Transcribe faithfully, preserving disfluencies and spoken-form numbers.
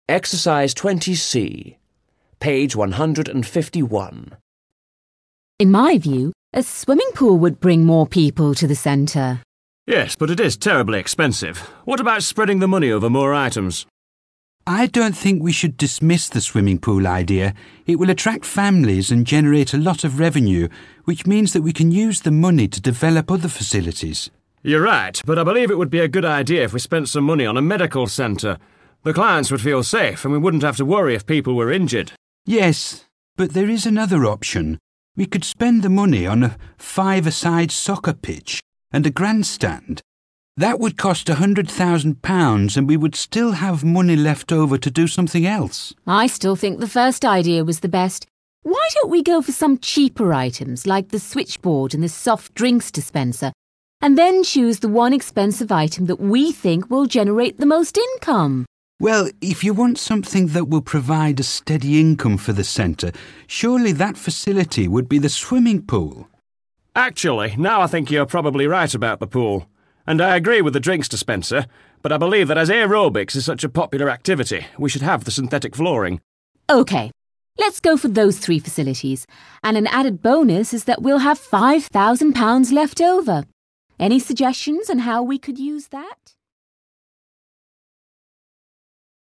Exercise twenty C, page one hundred fifty-one. In my view, a swimming pool would bring more people to the centre. Yes, but it is terribly expensive. What about spreading the money over more items? I don't think we should dismiss the swimming pool idea. It will attract families and generate a lot of revenue, which means that we can use the money to develop other facilities. You're right, but I believe it would be a good idea if we spent some money on a medical centre. The clients would feel safe and we wouldn't have to worry if people were injured. Yes, but there is another option. We could spend the money on a five-a-side soccer pitch and a grandstand. That would cost one hundred thousand pounds and we would still have money left over to do something else. I still think the first idea was the best. Why don't we go for some cheaper items like the switchboard and the soft drinks dispenser, and then choose the one expensive item that we think will generate the most income? Well, if you want something that will provide a steady income for the centre, surely that facility would be the swimming pool. Actually, now I think you're probably right about the pool. And I agree with the drinks dispenser, but I believe that as aerobics is such a popular activity, we should have the synthetic flooring. OK, let's go for those three facilities. And an added bonus is that we'll have five thousand pounds left over. Any suggestions on how we could use that?